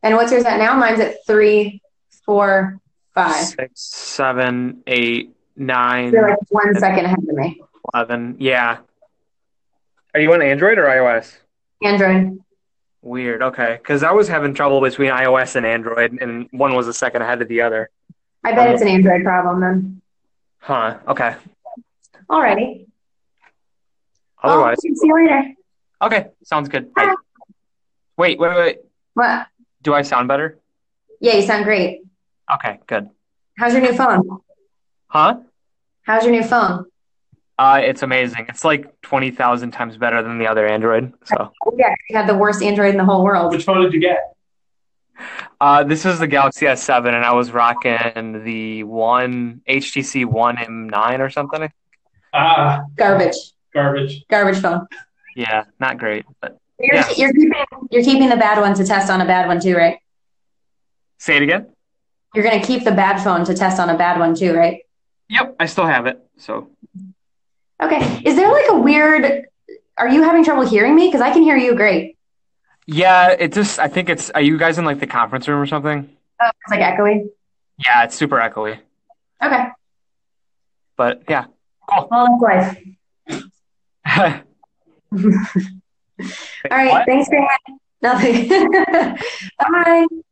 And what's yours at now? Mine's at 3, 4, 5. 6, 7, 8, You're 9, like 1 10, second ahead of me. 11. Yeah. Are you on Android or iOS? Android. Weird. Okay. Because I was having trouble between iOS and Android, and one was a second ahead of the other. I bet Um, it's an Android problem then. huh. Okay. Alrighty. Well, Otherwise, see you later. okay. Sounds good. Bye. Bye. Wait. What? Do I sound better? Yeah, you sound great. Okay. Good. How's your new phone? Huh? How's your new phone? It's amazing. It's like 20,000 times better than the other Android. So, Oh, yeah, you had the worst Android in the whole world. Which phone did you get? this is the Galaxy S7, and I was rocking the one HTC One M9 or something. Ah, Garbage. garbage. Garbage phone. Yeah, not great, but You're, yeah. you're keeping the bad one to test on a bad one too, right? Say it again. You're gonna keep the bad phone to test on a bad one too, right? Yep, I still have it. So, Okay. Is there like a weird? Are you having trouble hearing me? Because I can hear you great. yeah, I think are you guys in like the conference room or something? Oh, it's like echoey. Yeah, it's super echoey. Okay. But yeah, cool. Well, that's life. All right. What? Thanks for nothing. Bye.